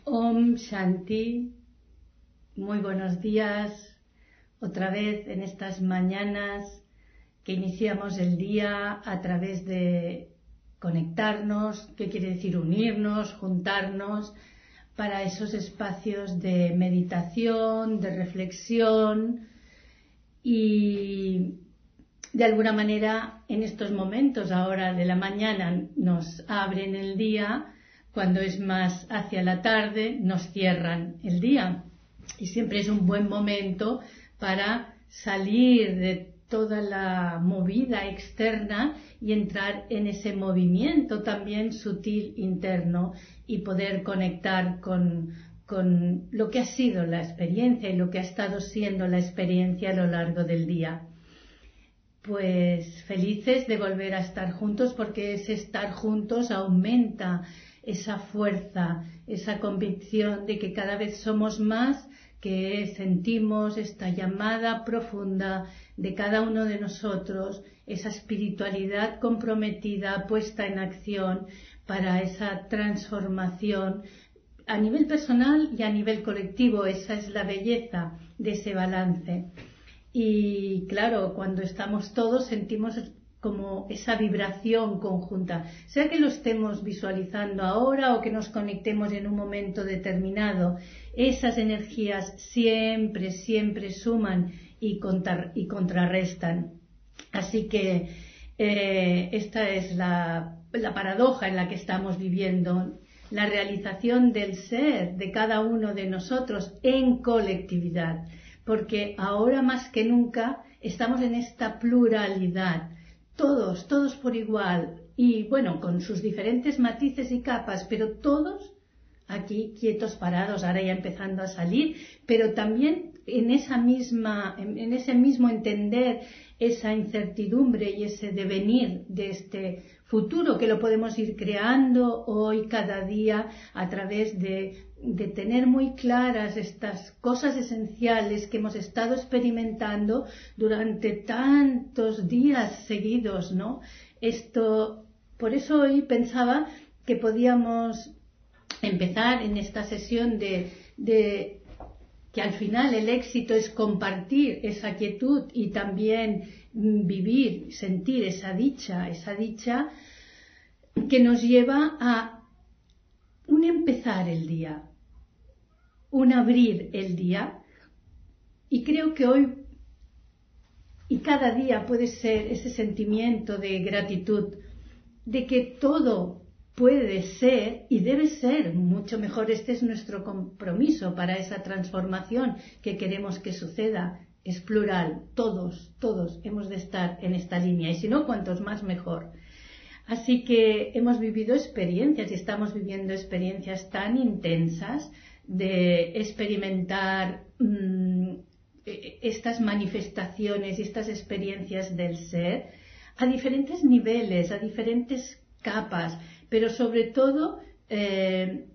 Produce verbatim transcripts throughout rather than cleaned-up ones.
Om Shanti, muy buenos días, otra vez en estas mañanas que iniciamos el día a través de conectarnos, que quiere decir unirnos, juntarnos, para esos espacios de meditación, de reflexión y de alguna manera en estos momentos ahora de la mañana nos abren el día. Cuando es más hacia la tarde nos cierran el día y siempre es un buen momento para salir de toda la movida externa y entrar en ese movimiento también sutil interno y poder conectar con, con lo que ha sido la experiencia y lo que ha estado siendo la experiencia a lo largo del día. Pues felices de volver a estar juntos, porque ese estar juntos aumenta esa fuerza, esa convicción de que cada vez somos más, que sentimos esta llamada profunda de cada uno de nosotros, esa espiritualidad comprometida, puesta en acción para esa transformación a nivel personal y a nivel colectivo. Esa es la belleza de ese balance. Y claro, cuando estamos todos sentimos como esa vibración conjunta, sea que lo estemos visualizando ahora o que nos conectemos en un momento determinado. Esas energías siempre, siempre suman y, contra, y contrarrestan. Así que eh, esta es la, la paradoja en la que estamos viviendo, la realización del ser de cada uno de nosotros en colectividad, porque ahora más que nunca estamos en esta pluralidad. Todos, todos por igual, y bueno, con sus diferentes matices y capas, pero todos aquí quietos, parados, ahora ya empezando a salir, pero también en esa misma, en, en ese mismo entender esa incertidumbre y ese devenir de este futuro que lo podemos ir creando hoy, cada día, a través de, de tener muy claras estas cosas esenciales que hemos estado experimentando durante tantos días seguidos, ¿no? Esto, por eso hoy pensaba que podíamos empezar en esta sesión de, de que al final el éxito es compartir esa quietud y también vivir, sentir esa dicha, esa dicha que nos lleva a un empezar el día, un abrir el día. Y creo que hoy y cada día puede ser ese sentimiento de gratitud, de que todo puede ser y debe ser mucho mejor. Este es nuestro compromiso para esa transformación que queremos que suceda. Es plural, todos, todos hemos de estar en esta línea, y si no, cuantos más mejor. Así que hemos vivido experiencias y estamos viviendo experiencias tan intensas de experimentar mmm, estas manifestaciones y estas experiencias del ser a diferentes niveles, a diferentes capas, pero sobre todo eh,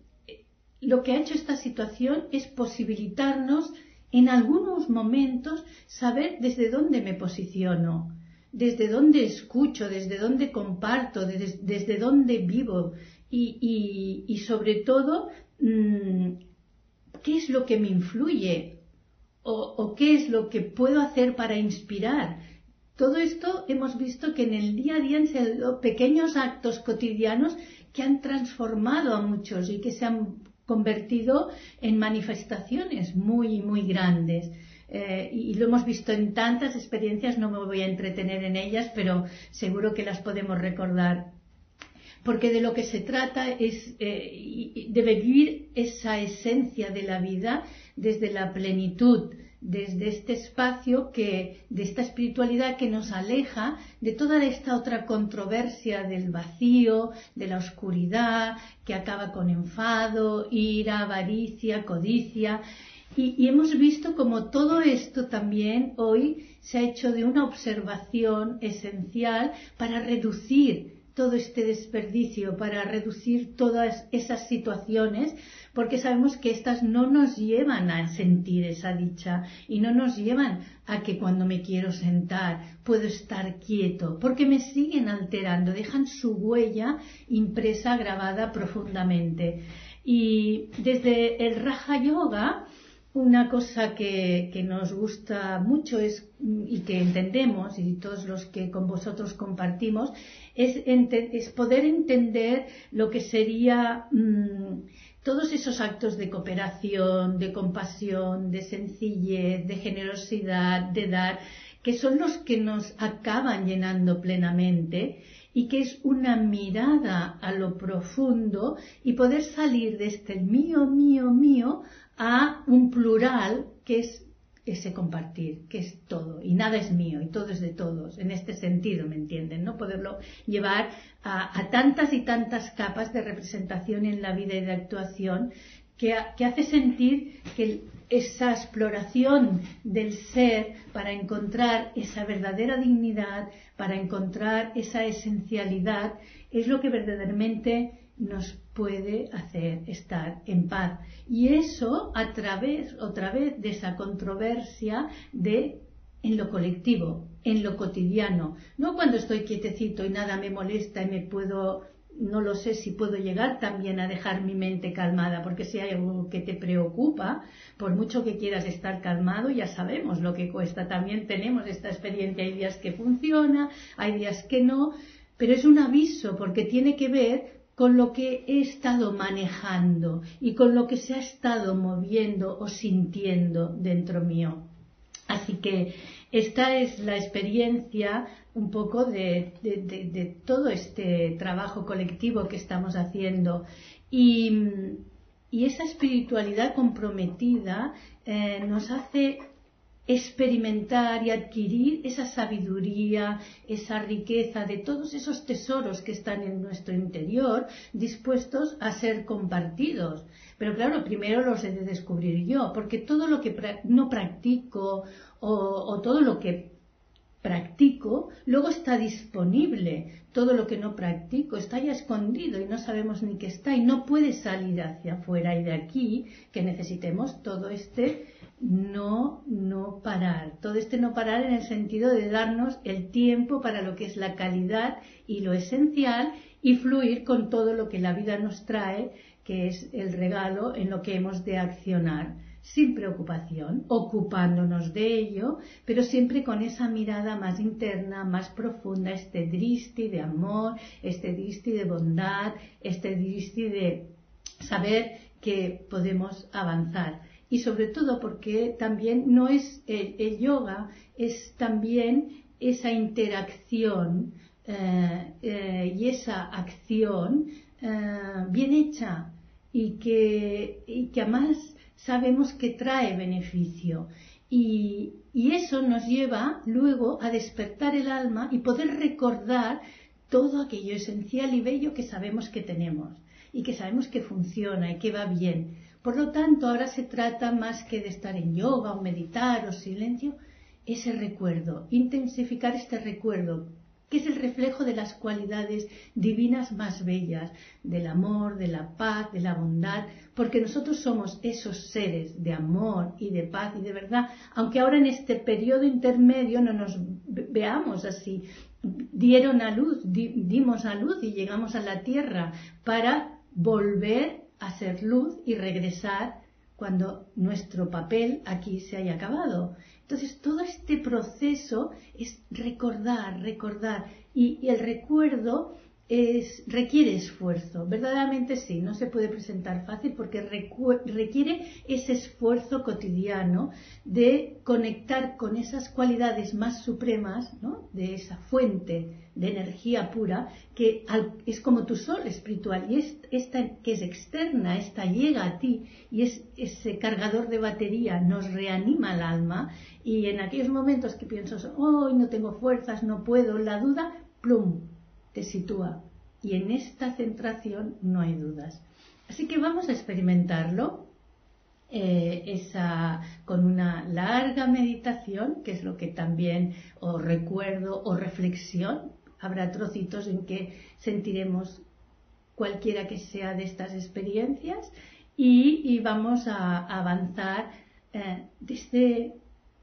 lo que ha hecho esta situación es posibilitarnos en algunos momentos saber desde dónde me posiciono, desde dónde escucho, desde dónde comparto, desde, desde dónde vivo y, y, y sobre todo mmm, qué es lo que me influye o, o qué es lo que puedo hacer para inspirar. Todo esto hemos visto que en el día a día han sido pequeños actos cotidianos que han transformado a muchos y que se han convertido en manifestaciones muy, muy grandes. Eh, y lo hemos visto en tantas experiencias, no me voy a entretener en ellas, pero seguro que las podemos recordar. Porque de lo que se trata es eh, de vivir esa esencia de la vida desde la plenitud, desde este espacio que, de esta espiritualidad que nos aleja de toda esta otra controversia del vacío, de la oscuridad, que acaba con enfado, ira, avaricia, codicia. Y, y hemos visto como todo esto también hoy se ha hecho de una observación esencial para reducir todo este desperdicio, para reducir todas esas situaciones, porque sabemos que estas no nos llevan a sentir esa dicha y no nos llevan a que cuando me quiero sentar puedo estar quieto, porque me siguen alterando, dejan su huella impresa, grabada profundamente. Y desde el Raja Yoga, una cosa que, que nos gusta mucho es, y que entendemos, y todos los que con vosotros compartimos, es, es poder entender lo que sería mmm, todos esos actos de cooperación, de compasión, de sencillez, de generosidad, de dar, que son los que nos acaban llenando plenamente, y que es una mirada a lo profundo y poder salir de este mío, mío, mío a un plural que es ese compartir, que es todo, y nada es mío y todo es de todos, en este sentido, ¿me entienden? ¿No? Poderlo llevar a, a tantas y tantas capas de representación en la vida y de actuación que, que hace sentir que esa exploración del ser para encontrar esa verdadera dignidad, para encontrar esa esencialidad, es lo que verdaderamente nos puede hacer estar en paz. Y eso a través, otra vez, de esa controversia de en lo colectivo, en lo cotidiano. No cuando estoy quietecito y nada me molesta y me puedo, no lo sé si puedo llegar también a dejar mi mente calmada, porque si hay algo que te preocupa, por mucho que quieras estar calmado, ya sabemos lo que cuesta. También tenemos esta experiencia, hay días que funciona, hay días que no, pero es un aviso porque tiene que ver con lo que he estado manejando y con lo que se ha estado moviendo o sintiendo dentro mío. Así que esta es la experiencia un poco de, de, de, de todo este trabajo colectivo que estamos haciendo. Y, y esa espiritualidad comprometida eh, nos hace experimentar y adquirir esa sabiduría, esa riqueza de todos esos tesoros que están en nuestro interior dispuestos a ser compartidos. Pero claro, primero los he de descubrir yo, porque todo lo que pra- no practico o, o todo lo que practico, luego está disponible. Todo lo que no practico está ya escondido y no sabemos ni qué está y no puede salir hacia afuera. Y de aquí que necesitemos todo este no, no parar. Todo este no parar en el sentido de darnos el tiempo para lo que es la calidad y lo esencial y fluir con todo lo que la vida nos trae, que es el regalo en lo que hemos de accionar. Sin preocupación, ocupándonos de ello, pero siempre con esa mirada más interna, más profunda, este dristi de amor, este dristi de bondad, este dristi de saber que podemos avanzar. Y sobre todo porque también no es el, el yoga, es también esa interacción eh, eh, y esa acción eh, bien hecha y que, y que además sabemos que trae beneficio y, y eso nos lleva luego a despertar el alma y poder recordar todo aquello esencial y bello que sabemos que tenemos y que sabemos que funciona y que va bien. Por lo tanto, ahora se trata más que de estar en yoga o meditar o silencio, ese recuerdo, intensificar este recuerdo, que es el reflejo de las cualidades divinas más bellas, del amor, de la paz, de la bondad, porque nosotros somos esos seres de amor y de paz y de verdad, aunque ahora en este periodo intermedio no nos veamos así. Dieron a luz, di, dimos a luz y llegamos a la tierra para volver a ser luz y regresar cuando nuestro papel aquí se haya acabado. Entonces, todo este proceso es recordar, recordar, y, y el recuerdo es, requiere esfuerzo. Verdaderamente sí, no se puede presentar fácil porque recu- requiere ese esfuerzo cotidiano de conectar con esas cualidades más supremas, ¿no? De esa fuente de energía pura que al, es como tu sol espiritual y es, esta que es externa, esta llega a ti y es ese cargador de batería, nos reanima el alma y en aquellos momentos que piensas, hoy oh, no tengo fuerzas, no puedo, la duda, plum, te sitúa y en esta centración no hay dudas. Así que vamos a experimentarlo eh, esa, con una larga meditación, que es lo que también o recuerdo o reflexión. Habrá trocitos en que sentiremos cualquiera que sea de estas experiencias y, y vamos a, a avanzar eh, desde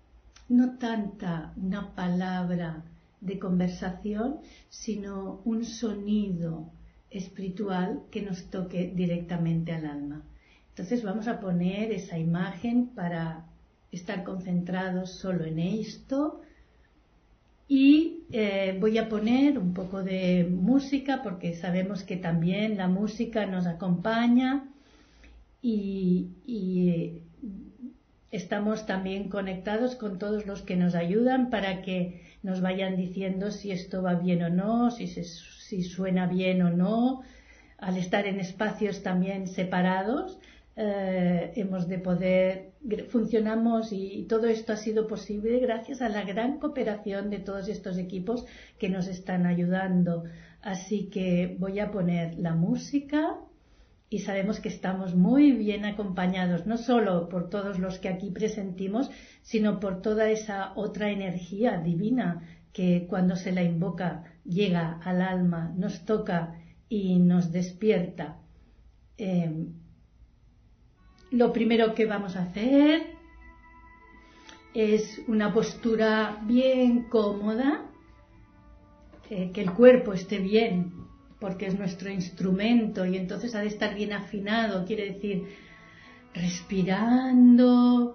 no tanta una palabra de conversación, sino un sonido espiritual que nos toque directamente al alma. Entonces vamos a poner esa imagen para estar concentrados solo en esto. Y eh, voy a poner un poco de música porque sabemos que también la música nos acompaña y, y estamos también conectados con todos los que nos ayudan para que nos vayan diciendo si esto va bien o no, si, se, si suena bien o no. Al estar en espacios también separados, Eh, hemos de poder, funcionamos y todo esto ha sido posible gracias a la gran cooperación de todos estos equipos que nos están ayudando. Así que voy a poner la música y sabemos que estamos muy bien acompañados, no solo por todos los que aquí presentimos, sino por toda esa otra energía divina que cuando se la invoca llega al alma, nos toca y nos despierta. Eh, Lo primero que vamos a hacer es una postura bien cómoda, eh, que el cuerpo esté bien, porque es nuestro instrumento y entonces ha de estar bien afinado, quiere decir, respirando,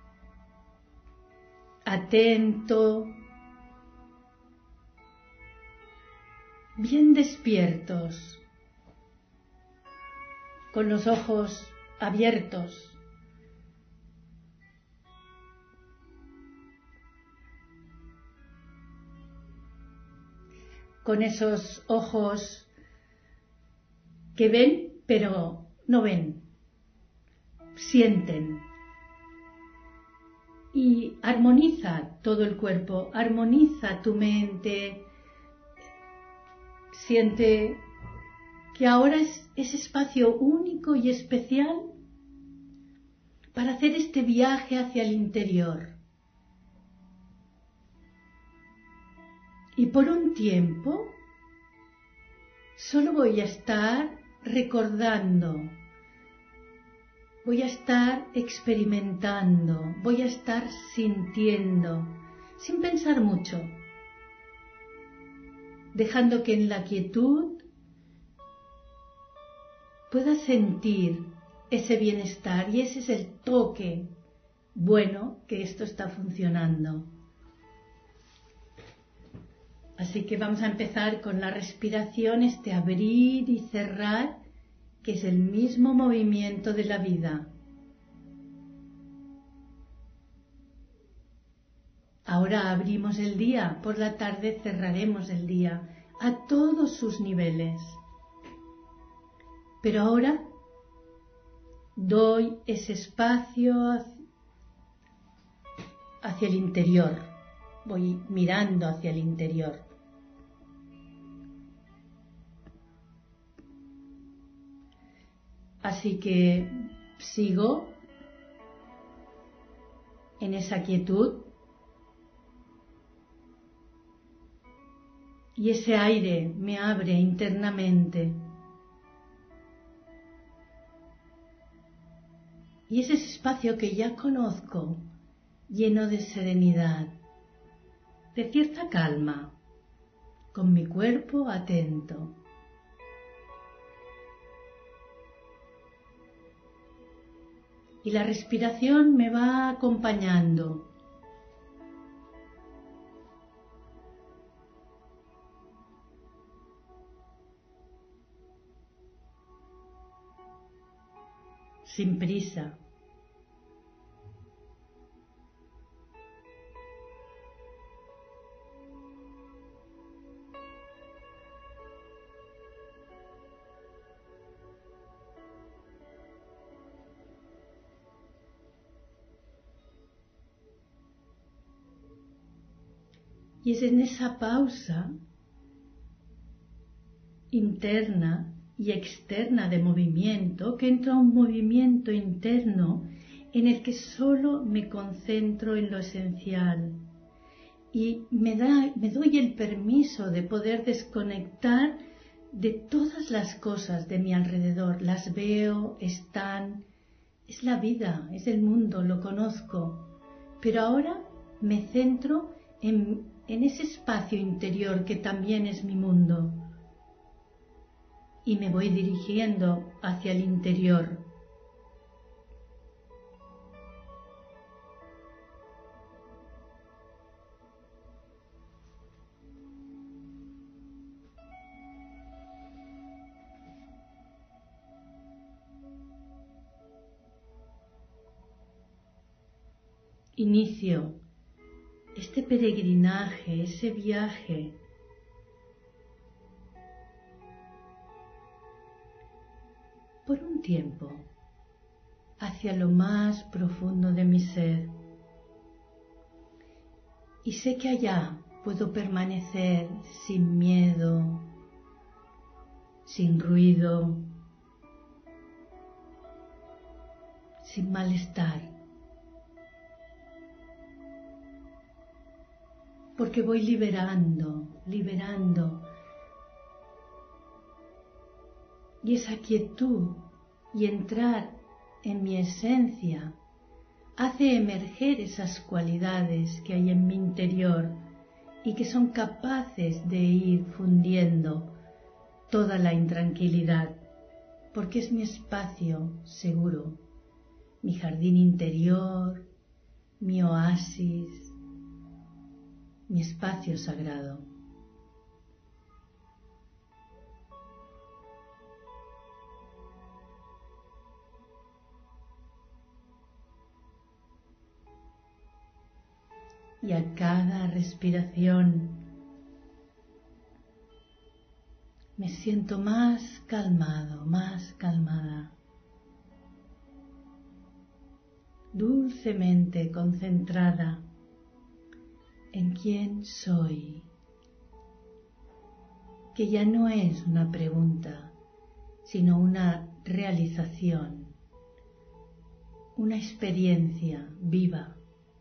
atento, bien despiertos, con los ojos abiertos. Con esos ojos que ven, pero no ven, sienten. Y armoniza todo el cuerpo, armoniza tu mente, siente que ahora es ese espacio único y especial para hacer este viaje hacia el interior. Y por un tiempo solo voy a estar recordando, voy a estar experimentando, voy a estar sintiendo, sin pensar mucho, dejando que en la quietud pueda sentir ese bienestar y ese es el toque bueno que esto está funcionando. Así que vamos a empezar con la respiración, este abrir y cerrar, que es el mismo movimiento de la vida. Ahora abrimos el día, por la tarde cerraremos el día a todos sus niveles. Pero ahora doy ese espacio hacia el interior, voy mirando hacia el interior. Así que sigo en esa quietud y ese aire me abre internamente. Y es ese espacio que ya conozco, lleno de serenidad, de cierta calma, con mi cuerpo atento. Y la respiración me va acompañando. Sin prisa. Y es en esa pausa interna y externa de movimiento que entra un movimiento interno en el que solo me concentro en lo esencial y me, da, me doy el permiso de poder desconectar de todas las cosas de mi alrededor. Las veo, están, es la vida, es el mundo, lo conozco, pero ahora me centro en en ese espacio interior que también es mi mundo. y me voy dirigiendo hacia el interior. Inicio este peregrinaje, ese viaje por un tiempo hacia lo más profundo de mi ser, y sé que allá puedo permanecer sin miedo, sin ruido, sin malestar. Porque voy liberando, liberando. Y esa quietud y entrar en mi esencia hace emerger esas cualidades que hay en mi interior y que son capaces de ir fundiendo toda la intranquilidad, porque es mi espacio seguro, mi jardín interior, mi oasis, mi espacio sagrado. Y a cada respiración me siento más calmado, más calmada, dulcemente concentrada en quién soy, que ya no es una pregunta, sino una realización, una experiencia viva.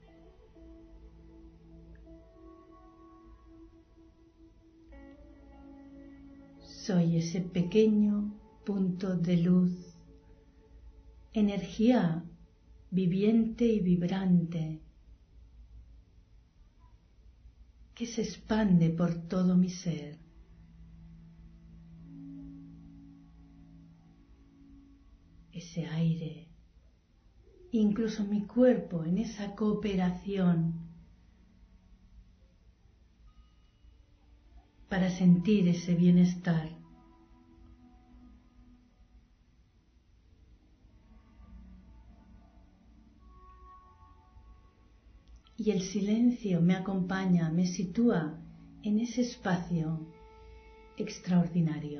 Soy ese pequeño punto de luz, energía viviente y vibrante, que se expande por todo mi ser. Ese aire, incluso mi cuerpo en esa cooperación para sentir ese bienestar. Y el silencio me acompaña, me sitúa en ese espacio extraordinario.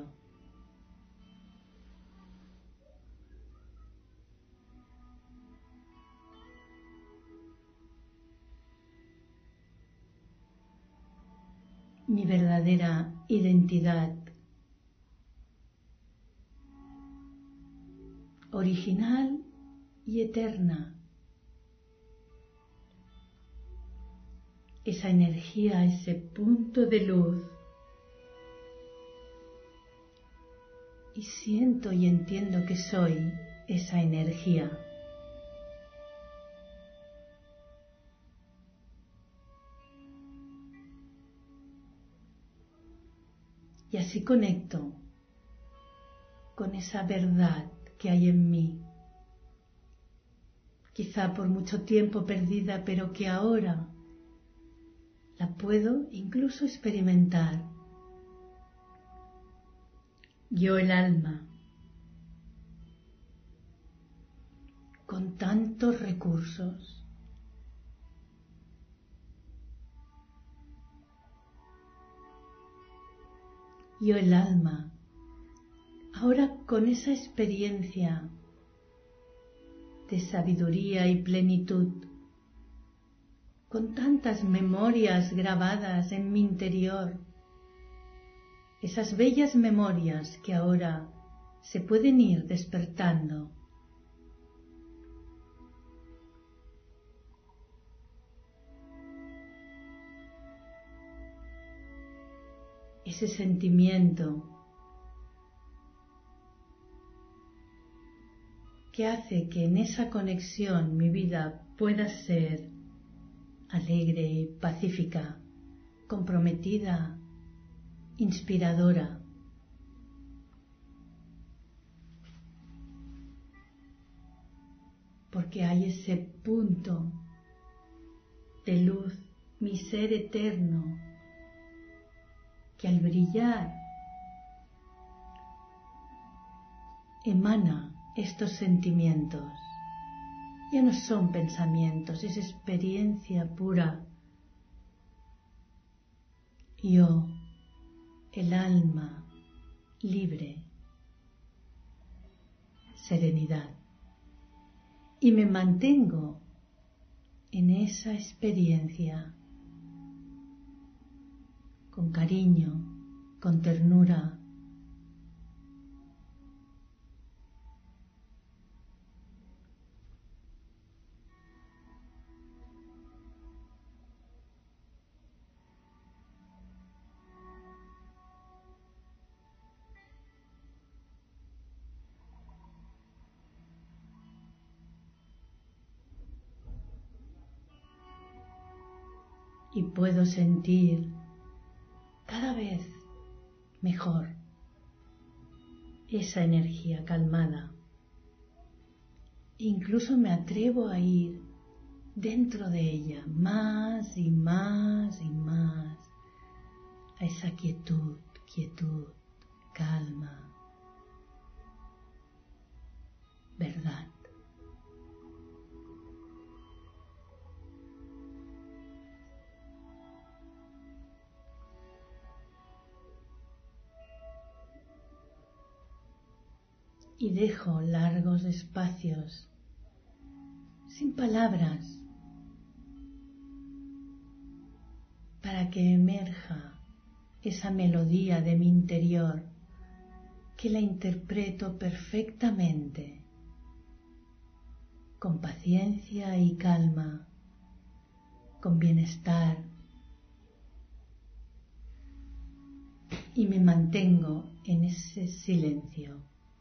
Mi verdadera identidad, original y eterna. Esa energía, ese punto de luz. Y siento y entiendo que soy esa energía. Y así conecto con esa verdad que hay en mí, quizá por mucho tiempo perdida, pero que ahora la puedo incluso experimentar. Yo, el alma, con tantos recursos, yo, el alma, ahora con esa experiencia de sabiduría y plenitud, con tantas memorias grabadas en mi interior, esas bellas memorias que ahora se pueden ir despertando. Ese sentimiento que hace que en esa conexión mi vida pueda ser alegre y pacífica, comprometida, inspiradora. porque hay ese punto de luz, mi ser eterno, que al brillar emana estos sentimientos. Ya no son pensamientos, es experiencia pura. Yo, el alma libre, serenidad. Y me mantengo en esa experiencia con cariño, con ternura. Y puedo sentir cada vez mejor esa energía calmada. Incluso me atrevo a ir dentro de ella más y más y más a esa quietud, quietud, calma, verdad. Y dejo largos espacios sin palabras para que emerja esa melodía de mi interior que la interpreto perfectamente, con paciencia y calma, con bienestar, y me mantengo en ese silencio.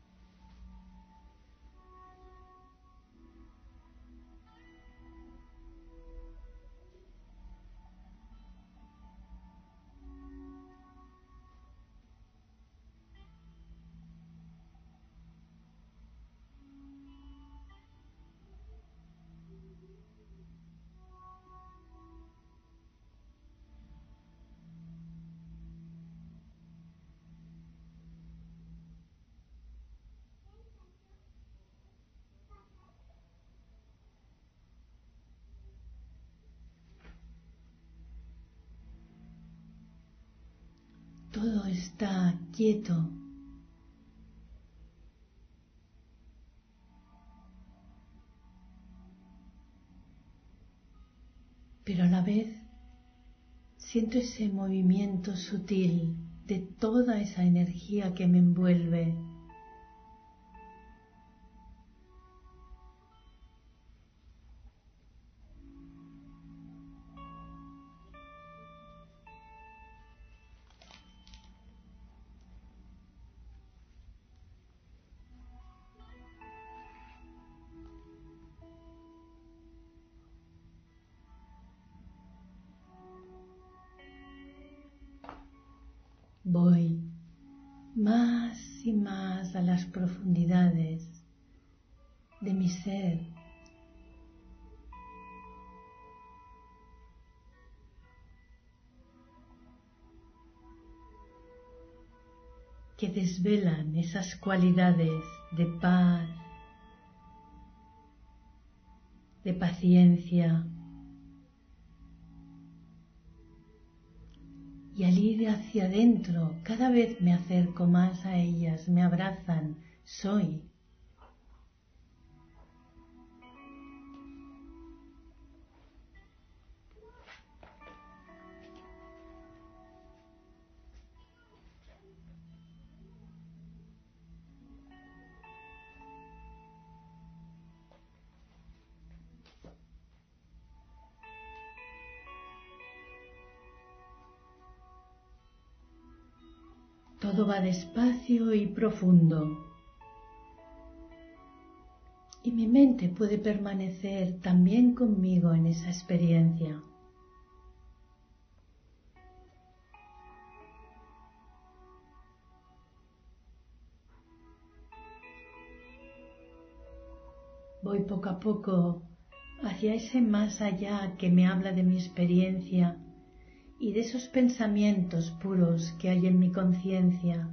Todo está quieto, pero a la vez siento ese movimiento sutil de toda esa energía que me envuelve. Voy más y más a las profundidades de mi ser. Que desvelan esas cualidades de paz, de paciencia. Y al ir hacia adentro, cada vez me acerco más a ellas, me abrazan, soy. Todo va despacio y profundo. Y mi mente puede permanecer también conmigo en esa experiencia. Voy voy poco a poco hacia ese más allá que me habla de mi experiencia y de esos pensamientos puros que hay en mi conciencia.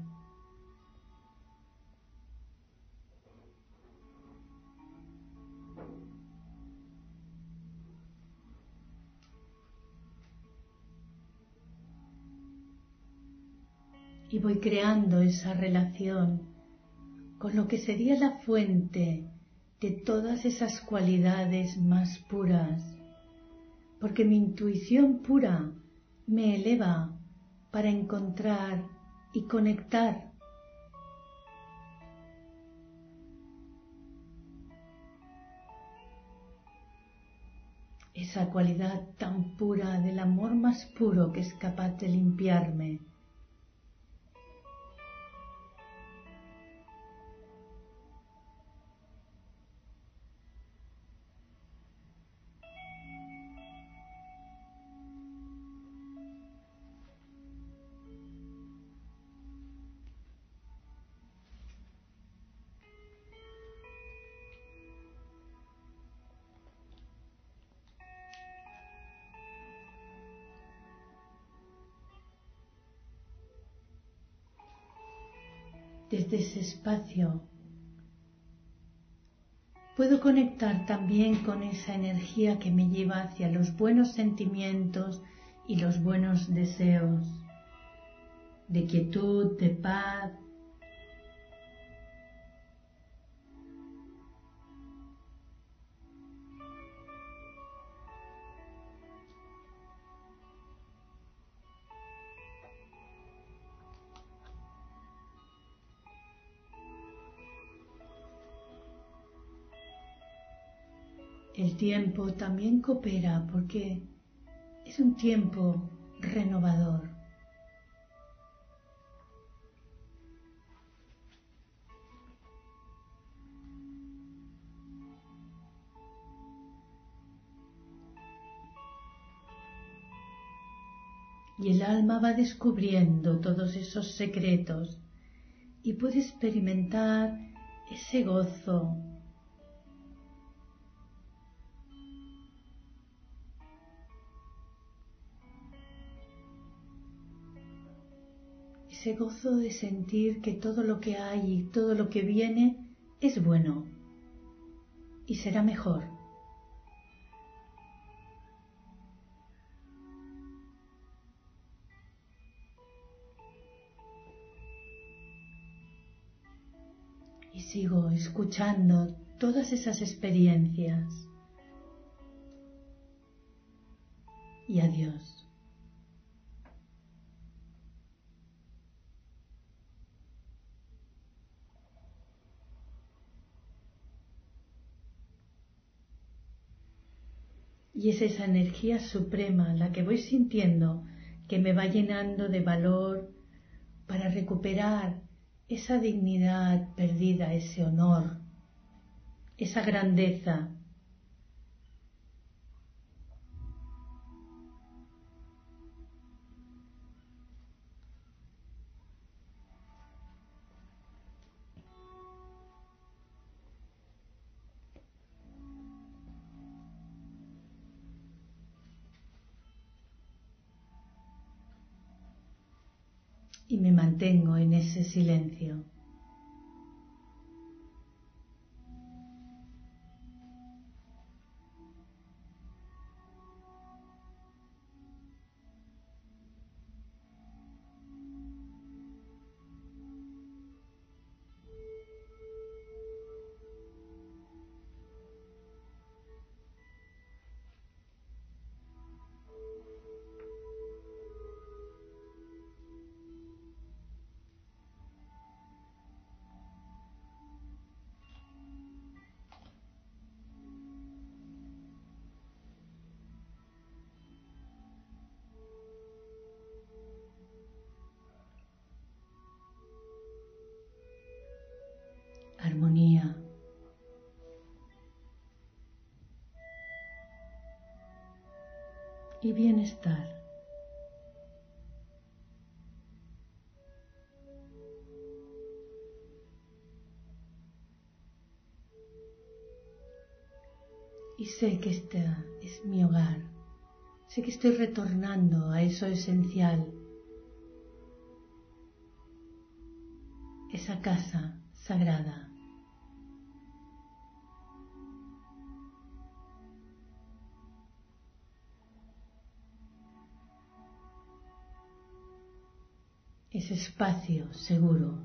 Y voy creando esa relación con lo que sería la fuente de todas esas cualidades más puras, porque mi intuición pura me eleva para encontrar y conectar. Esa cualidad tan pura del amor más puro que es capaz de limpiarme. Desde ese espacio puedo conectar también con esa energía que me lleva hacia los buenos sentimientos y los buenos deseos, de quietud, de paz. El tiempo también coopera porque es un tiempo renovador. Y el alma va descubriendo todos esos secretos y puede experimentar ese gozo, ese gozo de sentir que todo lo que hay y todo lo que viene es bueno y será mejor. Y sigo escuchando todas esas experiencias. Y adiós. Y es esa energía suprema la que voy sintiendo que me va llenando de valor para recuperar esa dignidad perdida, ese honor, esa grandeza. Y me mantengo en ese silencio. Armonía. Y bienestar. y sé que este es mi hogar. Sé que estoy retornando a eso esencial, esa casa sagrada. Ese espacio seguro.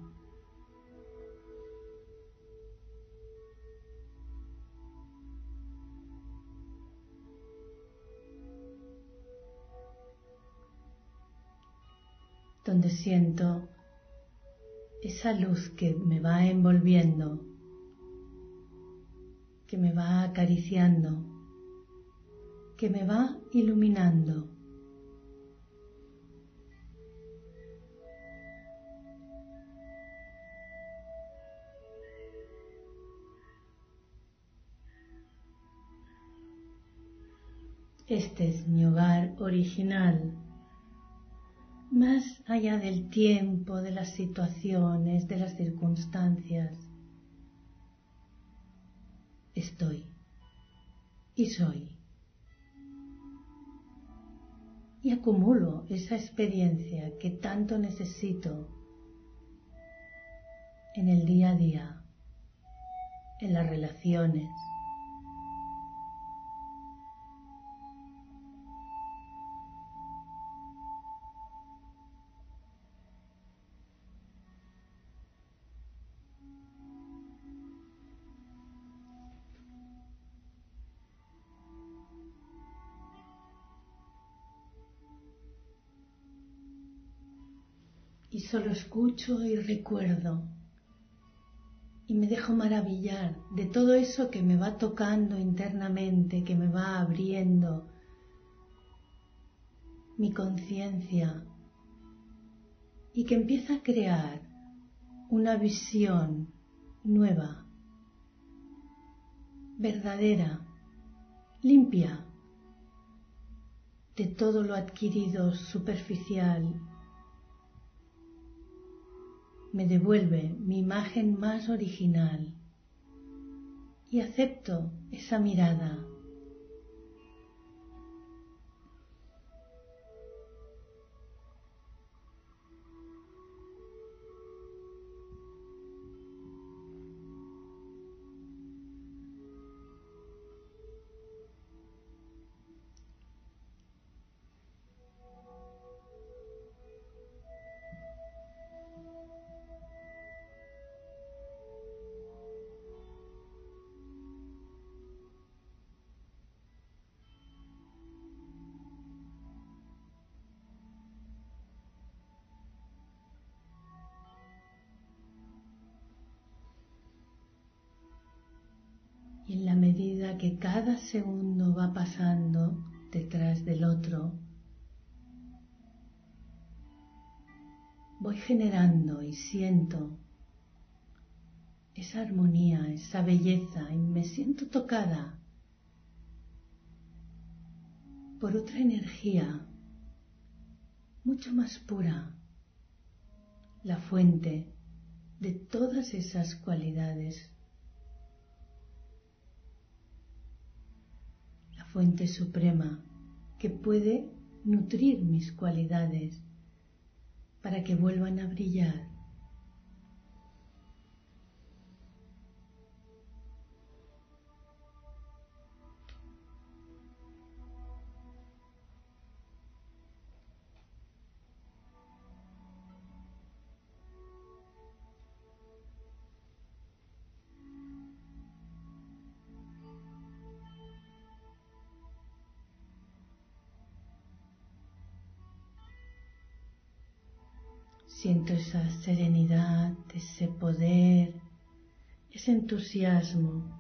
Donde siento esa luz que me va envolviendo, que me va acariciando, que me va iluminando. Este es mi hogar original, más allá del tiempo, de las situaciones, de las circunstancias. Estoy y soy. Y acumulo esa experiencia que tanto necesito en el día a día, en las relaciones. Y solo escucho y recuerdo y me dejo maravillar de todo eso que me va tocando internamente, que me va abriendo mi conciencia y que empieza a crear una visión nueva, verdadera, limpia de todo lo adquirido superficial. Me devuelve mi imagen más original y acepto esa mirada. Y en la medida que cada segundo va pasando detrás del otro, voy generando y siento esa armonía, esa belleza, y me siento tocada por otra energía mucho más pura, la fuente de todas esas cualidades, la fuente suprema que puede nutrir mis cualidades para que vuelvan a brillar. Siento esa serenidad, ese poder, ese entusiasmo.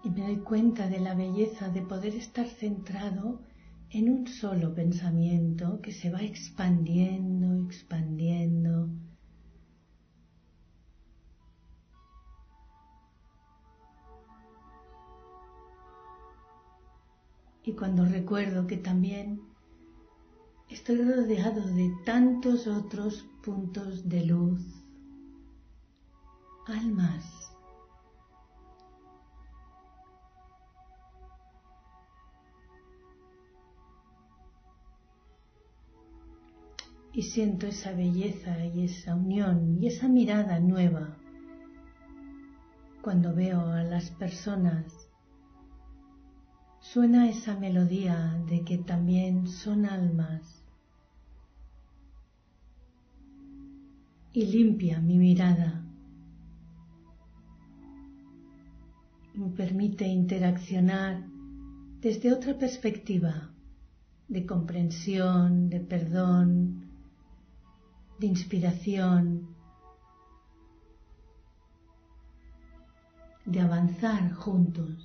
Y me doy cuenta de la belleza de poder estar centrado en un solo pensamiento que se va expandiendo, expandiendo. Y cuando recuerdo que también estoy rodeado de tantos otros puntos de luz, almas, y siento esa belleza y esa unión y esa mirada nueva cuando veo a las personas. Suena esa melodía de que también son almas y limpia mi mirada. Me permite interaccionar desde otra perspectiva de comprensión, de perdón, de inspiración, de avanzar juntos.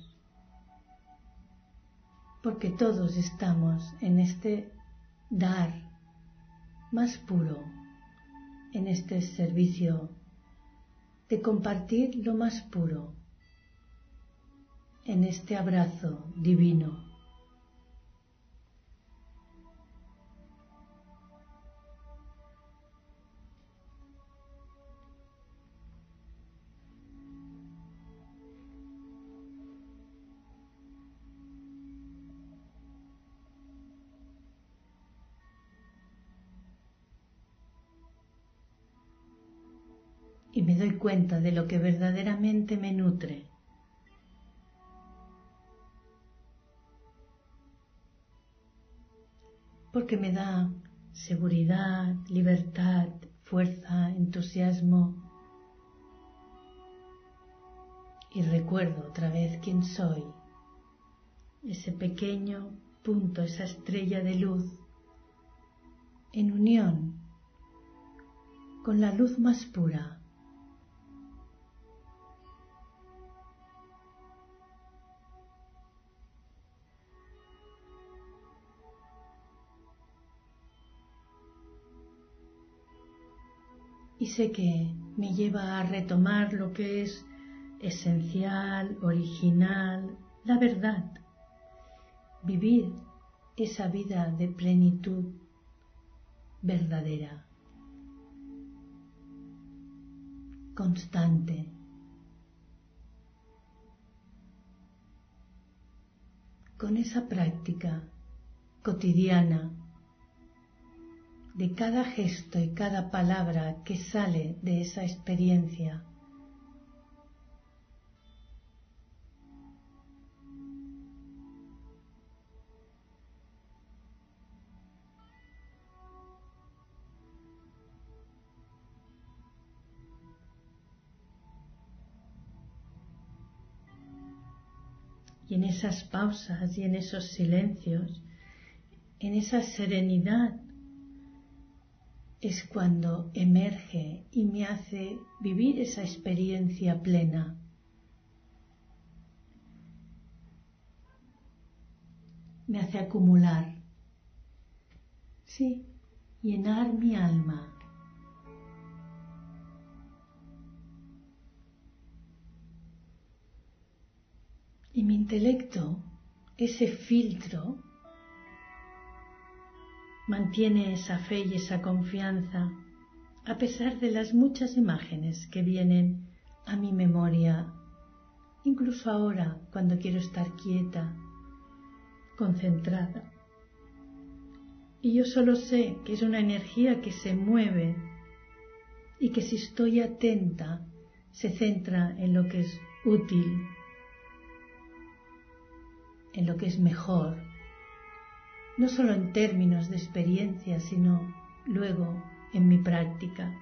Porque todos estamos en este dar más puro, en este servicio de compartir lo más puro, en este abrazo divino. Y me doy cuenta de lo que verdaderamente me nutre. Porque me da seguridad, libertad, fuerza, entusiasmo. Y recuerdo otra vez quién soy. Ese pequeño punto, esa estrella de luz, en unión con la luz más pura. Y sé que me lleva a retomar lo que es esencial, original, la verdad. Vivir esa vida de plenitud verdadera, constante. Con esa práctica cotidiana de cada gesto y cada palabra que sale de esa experiencia. Y en esas pausas y en esos silencios, en esa serenidad, es cuando emerge y me hace vivir esa experiencia plena. Me hace acumular, sí, llenar mi alma. Y mi intelecto, ese filtro, mantiene esa fe y esa confianza a pesar de las muchas imágenes que vienen a mi memoria, incluso ahora cuando quiero estar quieta, concentrada. Y yo solo sé que es una energía que se mueve y que si estoy atenta se centra en lo que es útil, en lo que es mejor, no solo en términos de experiencia, sino luego en mi práctica.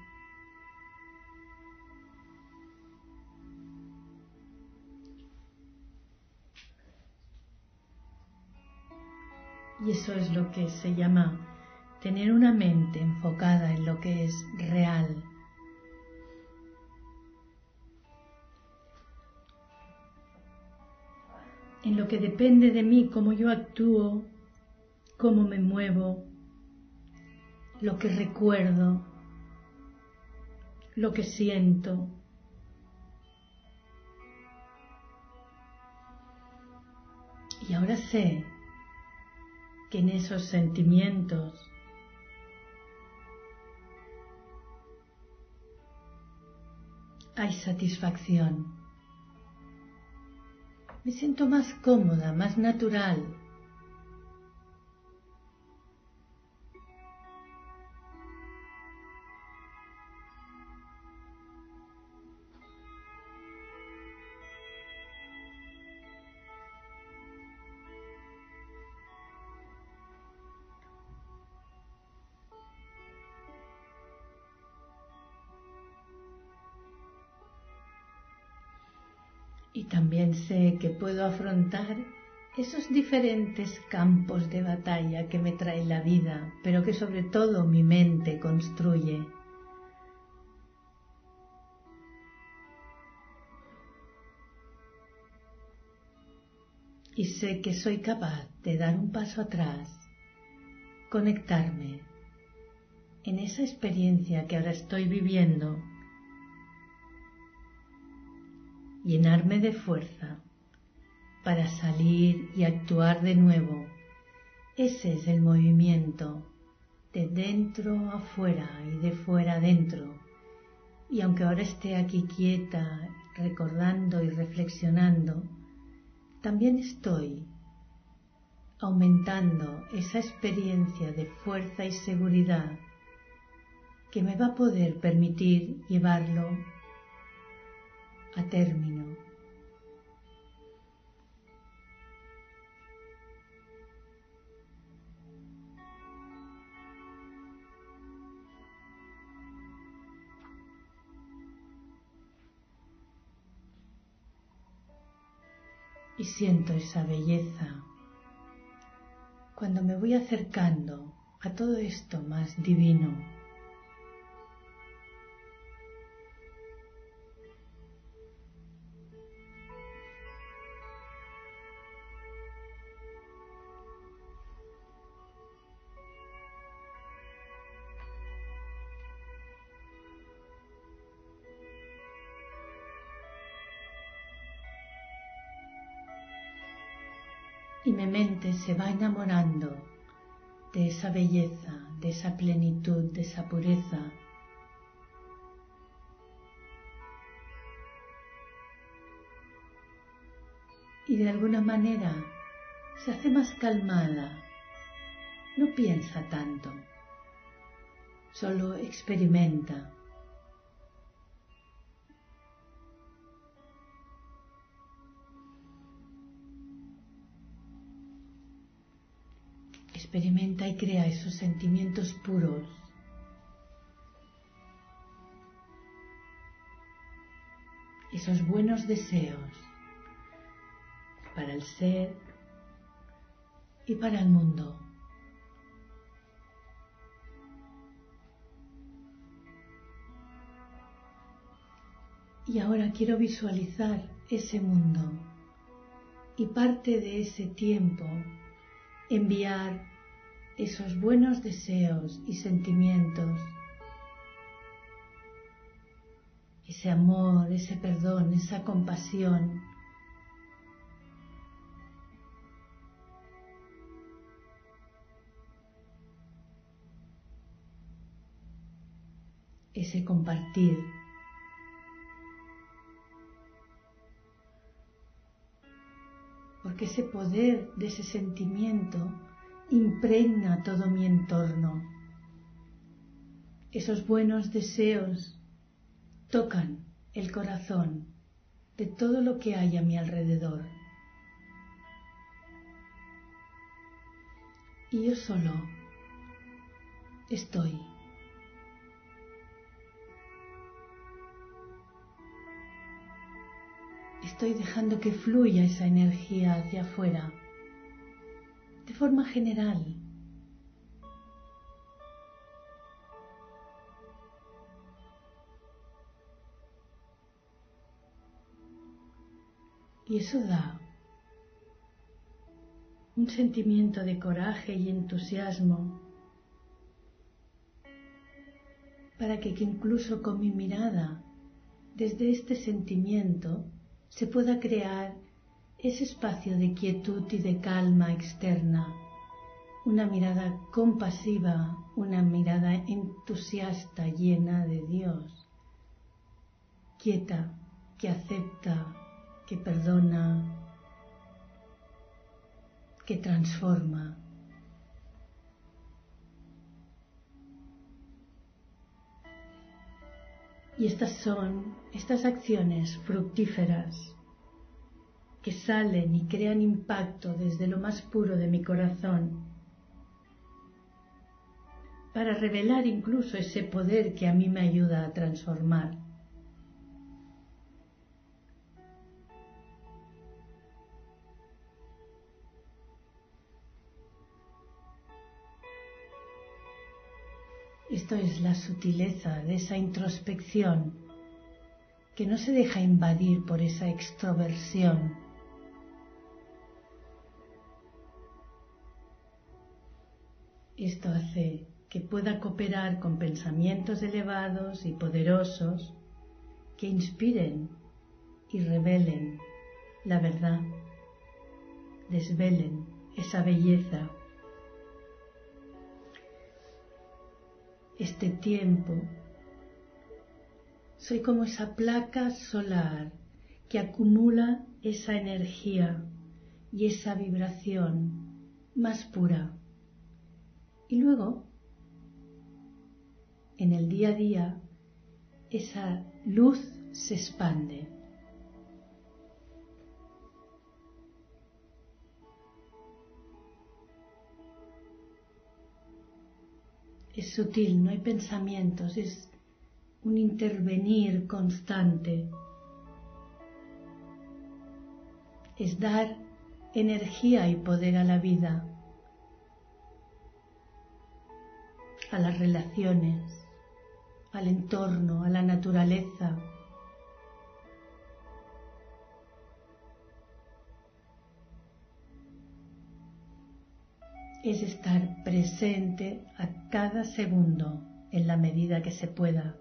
Y eso es lo que se llama tener una mente enfocada en lo que es real. en lo que depende de mí, cómo yo actúo, cómo me muevo, lo que recuerdo, lo que siento. Y ahora sé que en esos sentimientos hay satisfacción. Me siento más cómoda, más natural. Y también sé que puedo afrontar esos diferentes campos de batalla que me trae la vida, pero que sobre todo mi mente construye. Y sé que soy capaz de dar un paso atrás, conectarme en esa experiencia que ahora estoy viviendo, llenarme de fuerza para salir y actuar de nuevo. Ese es el movimiento de dentro a fuera y de fuera adentro. Y aunque ahora esté aquí quieta, recordando y reflexionando, también estoy aumentando esa experiencia de fuerza y seguridad que me va a poder permitir llevarlo a término. Y siento esa belleza cuando me voy acercando a todo esto más divino. Y mi mente se va enamorando de esa belleza, de esa plenitud, de esa pureza. Y de alguna manera se hace más calmada, no piensa tanto, solo experimenta. Experimenta y crea esos sentimientos puros. Esos buenos deseos para el ser y para el mundo. Y ahora quiero visualizar ese mundo y parte de ese tiempo enviar esos buenos deseos y sentimientos, ese amor, ese perdón, esa compasión, ese compartir. Porque ese poder de ese sentimiento impregna todo mi entorno. Esos buenos deseos tocan el corazón de todo lo que hay a mi alrededor. Y yo solo estoy. Estoy dejando que fluya esa energía hacia afuera, de forma general. Y eso da un sentimiento de coraje y entusiasmo, para que incluso con mi mirada, desde este sentimiento, se pueda crear ese espacio de quietud y de calma externa, una mirada compasiva, una mirada entusiasta llena de Dios, quieta, que acepta, que perdona, que transforma. Y estas son estas acciones fructíferas que salen y crean impacto desde lo más puro de mi corazón, para revelar incluso ese poder que a mí me ayuda a transformar. Esto es la sutileza de esa introspección que no se deja invadir por esa extroversión. Esto hace que pueda cooperar con pensamientos elevados y poderosos que inspiren y revelen la verdad, desvelen esa belleza. Este tiempo soy como esa placa solar que acumula esa energía y esa vibración más pura. Y luego, en el día a día, esa luz se expande. Es sutil, no hay pensamientos, es un intervenir constante. Es dar energía y poder a la vida, a las relaciones, al entorno, a la naturaleza. Es estar presente a cada segundo en la medida que se pueda.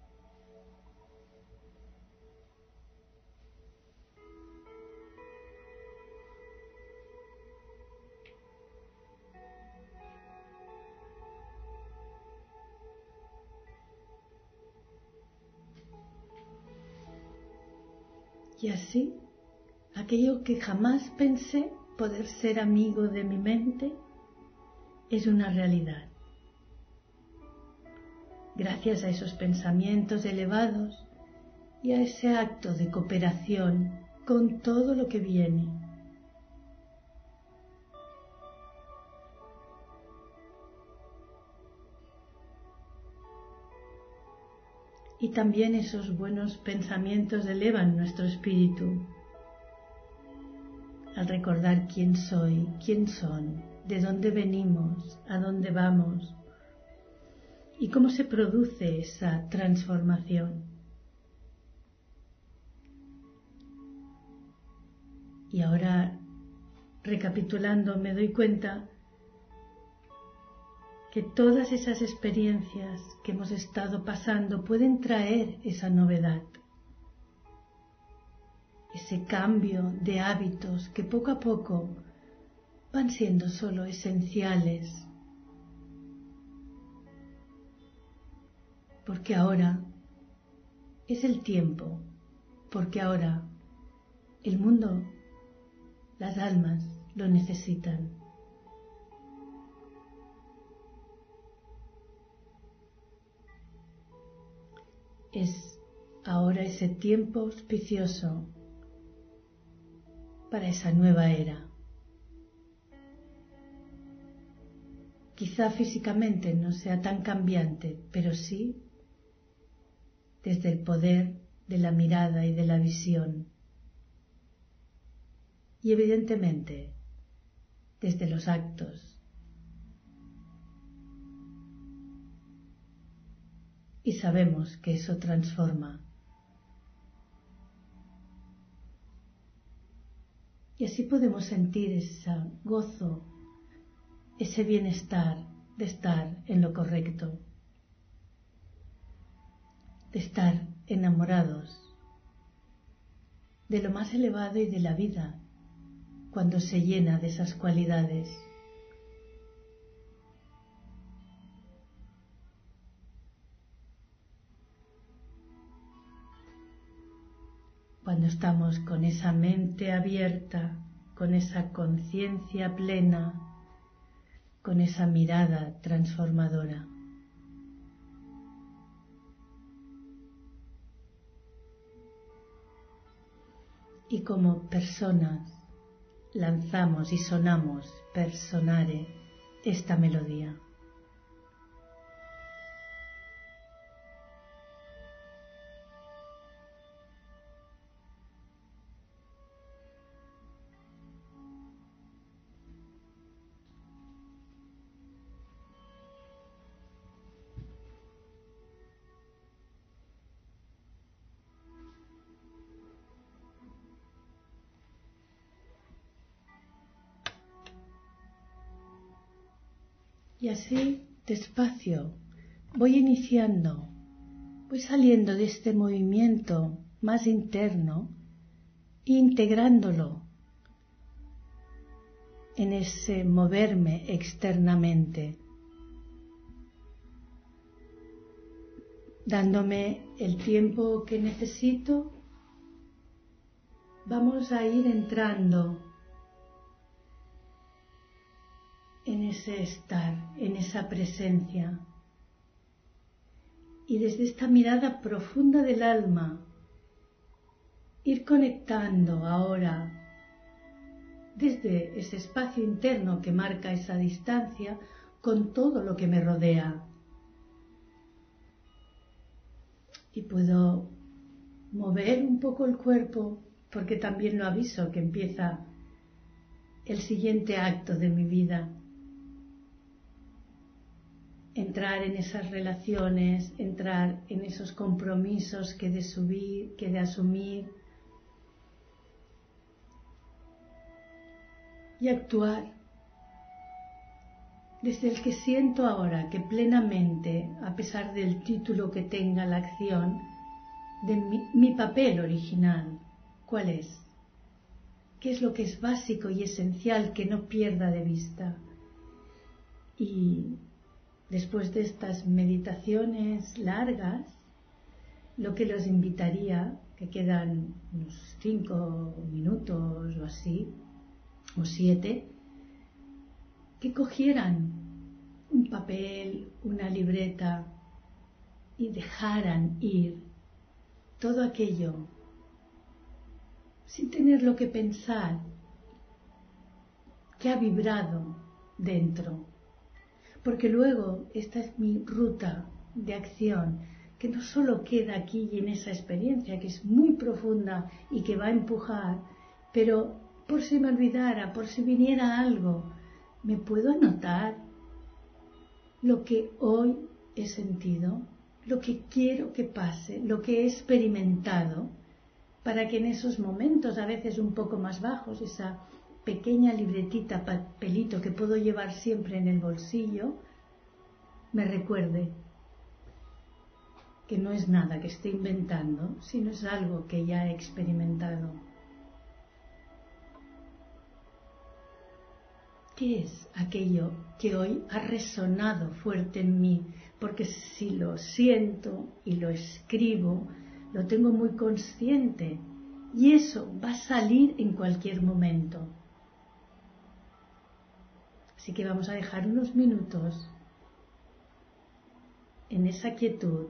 Y así, aquello que jamás pensé poder ser amigo de mi mente es una realidad. Gracias a esos pensamientos elevados y a ese acto de cooperación con todo lo que viene. Y también esos buenos pensamientos elevan nuestro espíritu al recordar quién soy, quién son, de dónde venimos, a dónde vamos y cómo se produce esa transformación. Y ahora, recapitulando, me doy cuenta que todas esas experiencias que hemos estado pasando pueden traer esa novedad, ese cambio de hábitos que poco a poco van siendo solo esenciales, porque ahora es el tiempo, porque ahora el mundo, las almas lo necesitan. Es ahora ese tiempo auspicioso para esa nueva era. Quizá físicamente no sea tan cambiante, pero sí desde el poder de la mirada y de la visión. Y evidentemente desde los actos. Y sabemos que eso transforma. Y así podemos sentir ese gozo, ese bienestar de estar en lo correcto, de estar enamorados de lo más elevado y de la vida cuando se llena de esas cualidades. Cuando estamos con esa mente abierta, con esa conciencia plena, con esa mirada transformadora. Y como personas lanzamos y sonamos per sonare esta melodía. Y así, despacio, voy iniciando, voy saliendo de este movimiento más interno e integrándolo en ese moverme externamente, dándome el tiempo que necesito. Vamos a ir entrando en ese estar, en esa presencia. Y desde esta mirada profunda del alma, ir conectando ahora, desde ese espacio interno que marca esa distancia, con todo lo que me rodea. Y puedo mover un poco el cuerpo, porque también lo aviso que empieza el siguiente acto de mi vida. Entrar en esas relaciones, entrar en esos compromisos que de subir, que de asumir y actuar desde el que siento ahora que plenamente, a pesar del título que tenga la acción, de mi, mi papel original, ¿cuál es? ¿Qué es lo que es básico y esencial que no pierda de vista? Y después de estas meditaciones largas, lo que los invitaría, que quedan unos cinco minutos o así, o siete, que cogieran un papel, una libreta y dejaran ir todo aquello sin tenerlo que pensar, que ha vibrado dentro. Porque luego esta es mi ruta de acción, que no solo queda aquí y en esa experiencia, que es muy profunda y que va a empujar, pero por si me olvidara, por si viniera algo, me puedo anotar lo que hoy he sentido, lo que quiero que pase, lo que he experimentado, para que en esos momentos, a veces un poco más bajos, esa pequeña libretita, papelito que puedo llevar siempre en el bolsillo, me recuerde que no es nada que esté inventando, sino es algo que ya he experimentado. ¿Qué es aquello que hoy ha resonado fuerte en mí? Porque si lo siento y lo escribo, lo tengo muy consciente y eso va a salir en cualquier momento. Así que vamos a dejar unos minutos en esa quietud,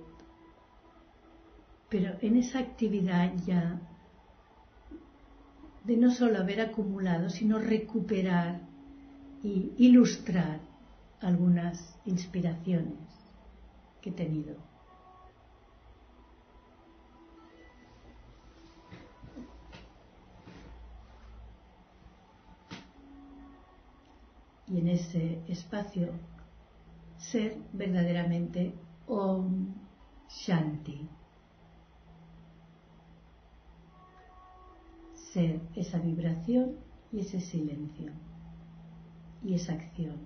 pero en esa actividad ya de no solo haber acumulado, sino recuperar y ilustrar algunas inspiraciones que he tenido. Y en ese espacio ser verdaderamente Om Shanti. Ser esa vibración y ese silencio y esa acción.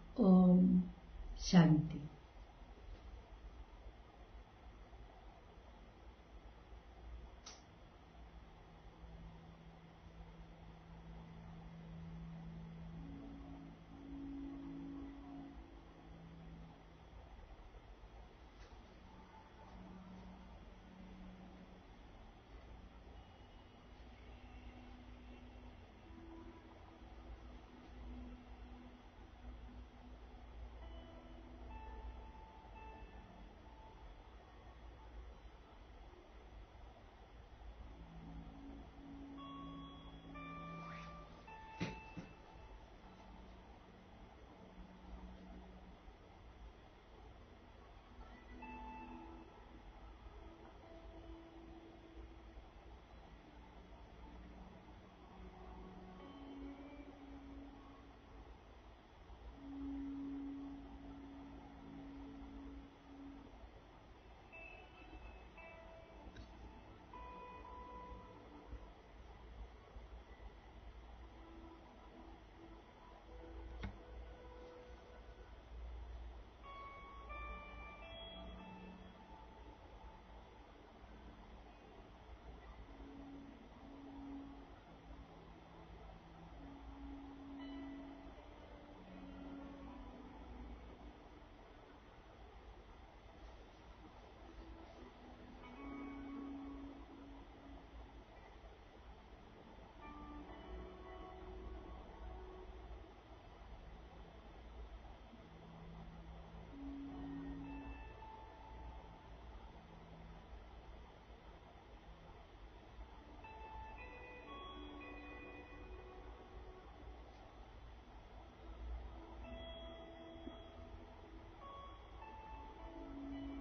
Om Shanti.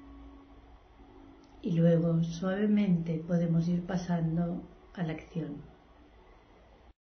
Y luego suavemente podemos ir pasando a la acción.